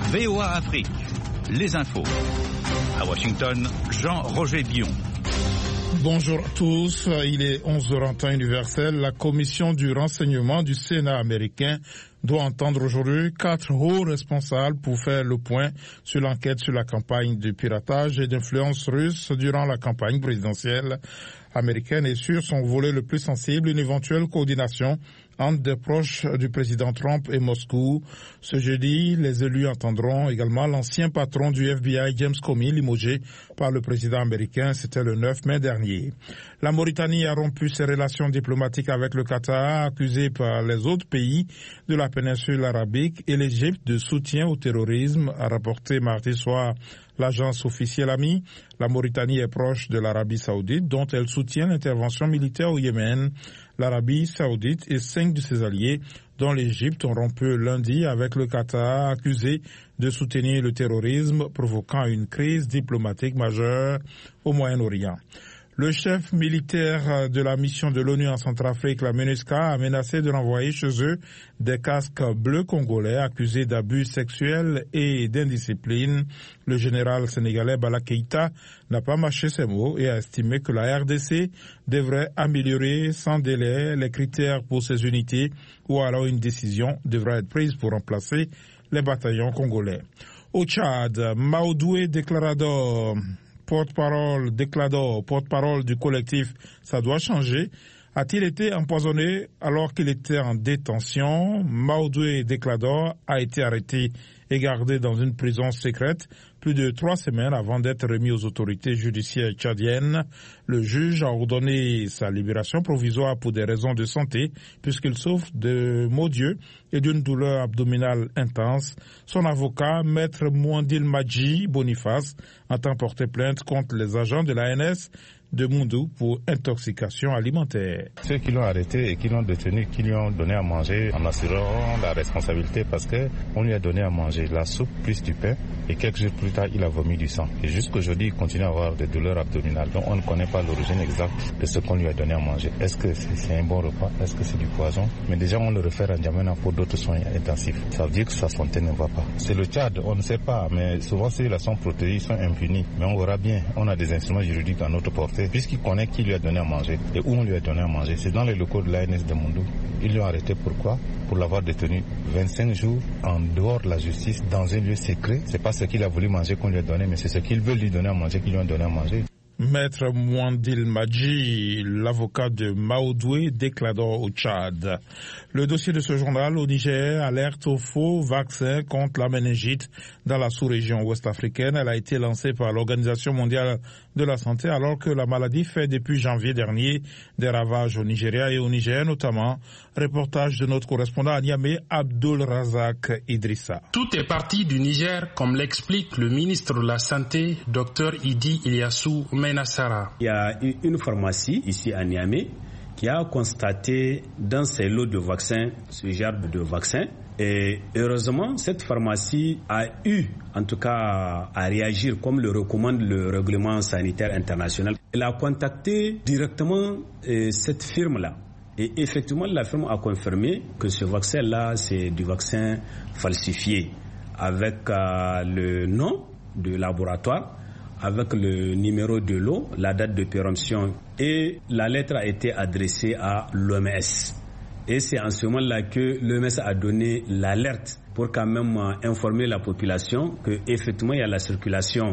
VOA Afrique, les infos. À Washington, Jean-Roger Bion. Bonjour à tous, il est 11h en temps universel. La commission du renseignement du Sénat américain doit entendre aujourd'hui 4 hauts responsables pour faire le point sur l'enquête sur la campagne de piratage et d'influence russe durant la campagne présidentielle américaine et sur son volet le plus sensible, une éventuelle coordination entre des proches du président Trump et Moscou. Ce jeudi, les élus entendront également l'ancien patron du FBI, James Comey, limogé par le président américain. C'était le 9 mai dernier. La Mauritanie a rompu ses relations diplomatiques avec le Qatar, accusé par les autres pays de la péninsule arabique, et l'Égypte de soutien au terrorisme, a rapporté mardi soir l'agence officielle AMI. La Mauritanie est proche de l'Arabie saoudite, dont elle soutient l'intervention militaire au Yémen. L'Arabie saoudite et 5 de ses alliés, dont l'Égypte, ont rompu lundi avec le Qatar, accusé de soutenir le terrorisme, provoquant une crise diplomatique majeure au Moyen-Orient. Le chef militaire de la mission de l'ONU en Centrafrique, la MINUSCA, a menacé de renvoyer chez eux des casques bleus congolais accusés d'abus sexuels et d'indiscipline. Le général sénégalais Bala Keïta n'a pas mâché ses mots et a estimé que la RDC devrait améliorer sans délai les critères pour ces unités, ou alors une décision devra être prise pour remplacer les bataillons congolais. Au Tchad, Maoudoué Déclarador, porte-parole du collectif Ça doit changer, a-t-il été empoisonné alors qu'il était en détention? Maoudoué Déclarador a été arrêté et gardé dans une prison secrète plus de 3 semaines avant d'être remis aux autorités judiciaires tchadiennes. Le juge a ordonné sa libération provisoire pour des raisons de santé, puisqu'il souffre de maux d'yeux et d'une douleur abdominale intense. Son avocat, maître Mouandil Madji Boniface, entend porter plainte contre les agents de l'ANS de Moundou pour intoxication alimentaire. Ceux qui l'ont arrêté et qui l'ont détenu, qui lui ont donné à manger, en assurant la responsabilité parce qu'on lui a donné à manger la soupe plus du pain et quelques jours plus tard il a vomi du sang. Et jusqu'aujourd'hui il continue à avoir des douleurs abdominales. Donc on ne connaît pas l'origine exacte de ce qu'on lui a donné à manger. Est-ce que c'est un bon repas? Est-ce que c'est du poison? Mais déjà on le réfère à N'Djamena pour d'autres soins intensifs. Ça veut dire que sa santé ne va pas. C'est le Tchad, on ne sait pas, mais souvent ces relations protégées ils sont impunis. Mais on verra bien, on a des instruments juridiques à notre portée. Puisqu'il connaît qui lui a donné à manger et où on lui a donné à manger, c'est dans les locaux de l'ANS de Moundou. Ils l'ont arrêté pourquoi? Pour l'avoir détenu 25 jours en dehors de la justice, dans un lieu secret. C'est pas ce qu'il a voulu manger qu'on lui a donné, mais c'est ce qu'il veut lui donner à manger qu'ils lui ont donné à manger. Maître Mouandil Madji, l'avocat de Maoudoué Déclarador au Tchad. Le dossier de ce journal au Niger alerte au faux vaccin contre la méningite dans la sous-région ouest-africaine. Elle a été lancée par l'Organisation mondiale de la santé alors que la maladie fait depuis janvier dernier des ravages au Nigeria et au Niger notamment. Reportage de notre correspondant à Niamey, Abdul Razak Idrissa. Tout est parti du Niger, comme l'explique le ministre de la Santé, Dr Idi Ilyassou Menassara. Il y a une pharmacie ici à Niamey qui a constaté dans ses lots de vaccins ce genre de vaccin. Et heureusement, cette pharmacie a eu, en tout cas, à réagir comme le recommande le règlement sanitaire international. Elle a contacté directement cette firme-là. Et effectivement, la firme a confirmé que ce vaccin-là, c'est du vaccin falsifié, avec le nom du laboratoire, avec le numéro de lot, la date de péremption, et la lettre a été adressée à l'OMS. Et c'est en ce moment-là que l'OMS a donné l'alerte pour quand même informer la population qu'effectivement il y a la circulation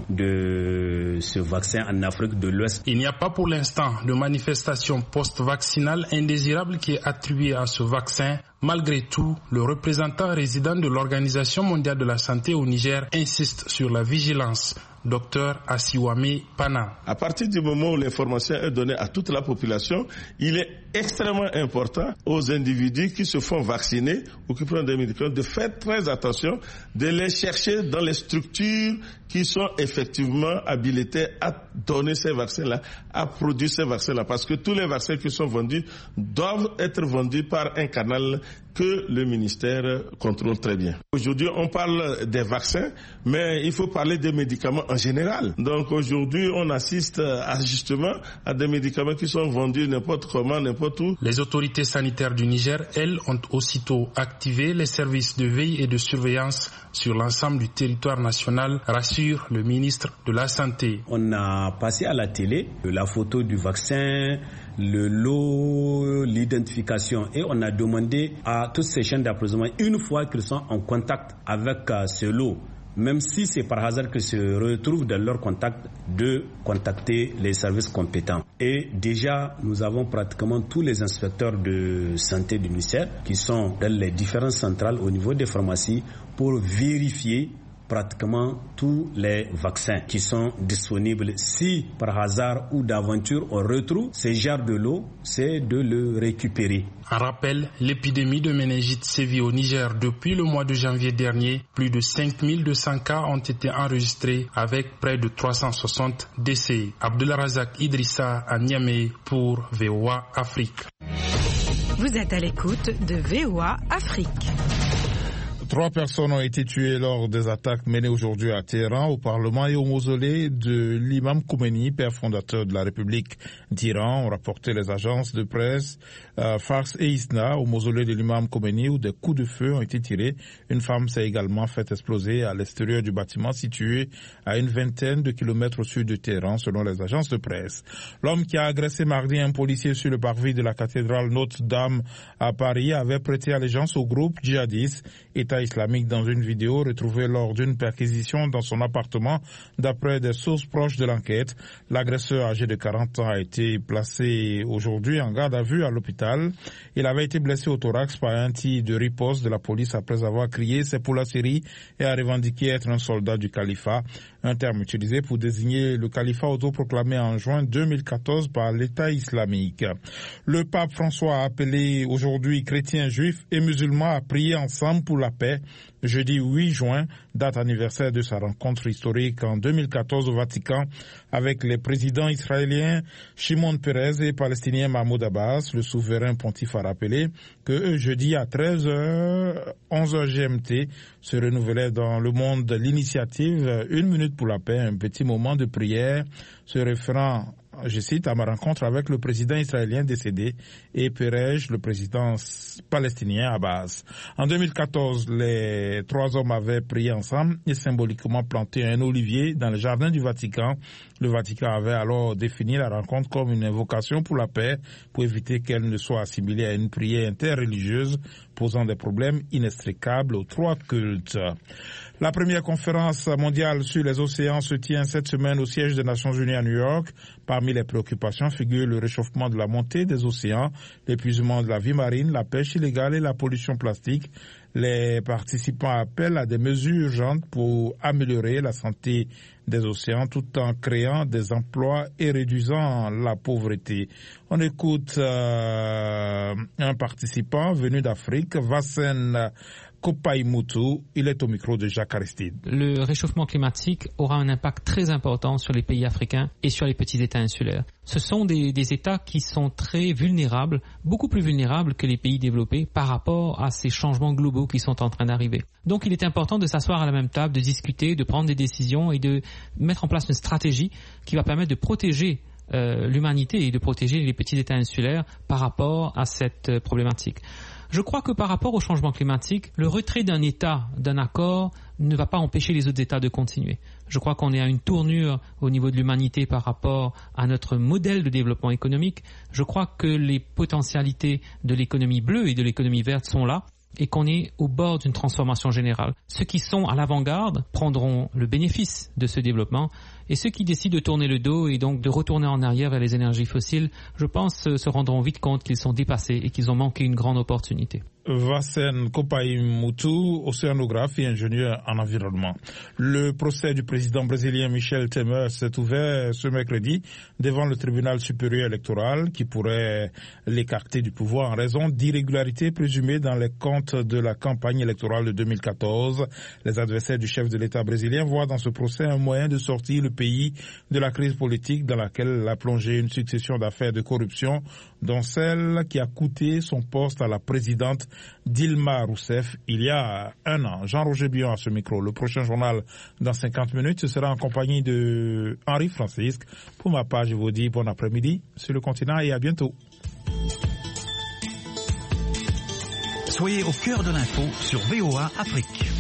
de ce vaccin en Afrique de l'Ouest. Il n'y a pas pour l'instant de manifestation post-vaccinale indésirable qui est attribuée à ce vaccin. Malgré tout, le représentant résident de l'Organisation mondiale de la santé au Niger insiste sur la vigilance. Dr Asiwame Pana. À partir du moment où l'information est donnée à toute la population, il est extrêmement important aux individus qui se font vacciner ou qui prennent des médicaments de faire très attention, de les chercher dans les structures qui sont effectivement habilitées à donner ces vaccins-là, à produire ces vaccins-là. Parce que tous les vaccins qui sont vendus doivent être vendus par un canal que le ministère contrôle très bien. Aujourd'hui, on parle des vaccins, mais il faut parler des médicaments en général. Donc aujourd'hui, on assiste justement à des médicaments qui sont vendus n'importe comment, n'importe où. Les autorités sanitaires du Niger, elles, ont aussitôt activé les services de veille et de surveillance sur l'ensemble du territoire national, rassure le ministre de la Santé. On a passé à la télé la photo du vaccin, le lot, l'identification, et on a demandé à toutes ces chaînes d'approvisionnement, une fois qu'ils sont en contact avec ce lot, même si c'est par hasard qu'ils se retrouvent dans leur contact, de contacter les services compétents. Et déjà, nous avons pratiquement tous les inspecteurs de santé du ministère qui sont dans les différentes centrales au niveau des pharmacies pour vérifier pratiquement tous les vaccins qui sont disponibles. Si par hasard ou d'aventure on retrouve ces genres de lot, c'est de le récupérer. En rappel, l'épidémie de méningite sévit au Niger depuis le mois de janvier dernier. Plus de 5200 cas ont été enregistrés avec près de 360 décès. Abdelrazak Idrissa à Niamey pour VOA Afrique. Vous êtes à l'écoute de VOA Afrique. 3 personnes ont été tuées lors des attaques menées aujourd'hui à Téhéran, au Parlement et au mausolée de l'imam Khomeini, père fondateur de la République d'Iran, ont rapporté les agences de presse Fars et Isna. Au mausolée de l'imam Khomeini, où des coups de feu ont été tirés, une femme s'est également fait exploser à l'extérieur du bâtiment situé à une vingtaine de kilomètres au sud de Téhéran, selon les agences de presse. L'homme qui a agressé mardi un policier sur le parvis de la cathédrale Notre-Dame à Paris avait prêté allégeance au groupe djihadiste État islamique dans une vidéo retrouvée lors d'une perquisition dans son appartement. D'après des sources proches de l'enquête, l'agresseur âgé de 40 ans a été placé aujourd'hui en garde à vue à l'hôpital. Il avait été blessé au thorax par un tir de riposte de la police après avoir crié « c'est pour la Syrie » et a revendiqué être un soldat du califat, un terme utilisé pour désigner le califat autoproclamé en juin 2014 par l'État islamique. Le pape François a appelé aujourd'hui chrétiens, juifs et musulmans à prier ensemble pour la paix. Jeudi 8 juin, date anniversaire de sa rencontre historique en 2014 au Vatican avec les présidents israéliens Shimon Peres et palestinien Mahmoud Abbas. Le souverain pontife a rappelé que jeudi à 13h, 11h GMT, se renouvelait dans le monde l'initiative Une minute pour la paix, un petit moment de prière se référant, je cite, à ma rencontre avec le président israélien décédé et Perej, le président palestinien Abbas. En 2014, les 3 hommes avaient prié ensemble et symboliquement planté un olivier dans le jardin du Vatican. Le Vatican avait alors défini la rencontre comme une invocation pour la paix, pour éviter qu'elle ne soit assimilée à une prière interreligieuse posant des problèmes inextricables aux 3 cultes. La première conférence mondiale sur les océans se tient cette semaine au siège des Nations Unies à New York. Parmi les préoccupations figurent le réchauffement de la montée des océans, l'épuisement de la vie marine, la pêche illégale et la pollution plastique. Les participants appellent à des mesures urgentes pour améliorer la santé des océans tout en créant des emplois et réduisant la pauvreté. On écoute un participant venu d'Afrique, Vassen Kopaimutu, il est au micro de Jacques Aristide. Le réchauffement climatique aura un impact très important sur les pays africains et sur les petits États insulaires. Ce sont des États qui sont très vulnérables, beaucoup plus vulnérables que les pays développés par rapport à ces changements globaux qui sont en train d'arriver. Donc il est important de s'asseoir à la même table, de discuter, de prendre des décisions et de mettre en place une stratégie qui va permettre de protéger l'humanité et de protéger les petits États insulaires par rapport à cette problématique. Je crois que par rapport au changement climatique, le retrait d'un État, d'un accord, ne va pas empêcher les autres États de continuer. Je crois qu'on est à une tournure au niveau de l'humanité par rapport à notre modèle de développement économique. Je crois que les potentialités de l'économie bleue et de l'économie verte sont là et qu'on est au bord d'une transformation générale. Ceux qui sont à l'avant-garde prendront le bénéfice de ce développement et ceux qui décident de tourner le dos et donc de retourner en arrière vers les énergies fossiles, je pense, se rendront vite compte qu'ils sont dépassés et qu'ils ont manqué une grande opportunité. Vassen Kopaimutu, océanographe et ingénieur en environnement. Le procès du président brésilien Michel Temer s'est ouvert ce mercredi devant le tribunal supérieur électoral qui pourrait l'écarter du pouvoir en raison d'irrégularités présumées dans les comptes de la campagne électorale de 2014. Les adversaires du chef de l'État brésilien voient dans ce procès un moyen de sortir le pays de la crise politique dans laquelle il a plongé une succession d'affaires de corruption, dont celle qui a coûté son poste à la présidente Dilma Rousseff il y a un an. Jean-Roger Bion à ce micro. Le prochain journal dans 50 minutes, ce sera en compagnie de Henri Francisque. Pour ma part, je vous dis bon après-midi sur le continent et à bientôt. Soyez au cœur de l'info sur VOA Afrique.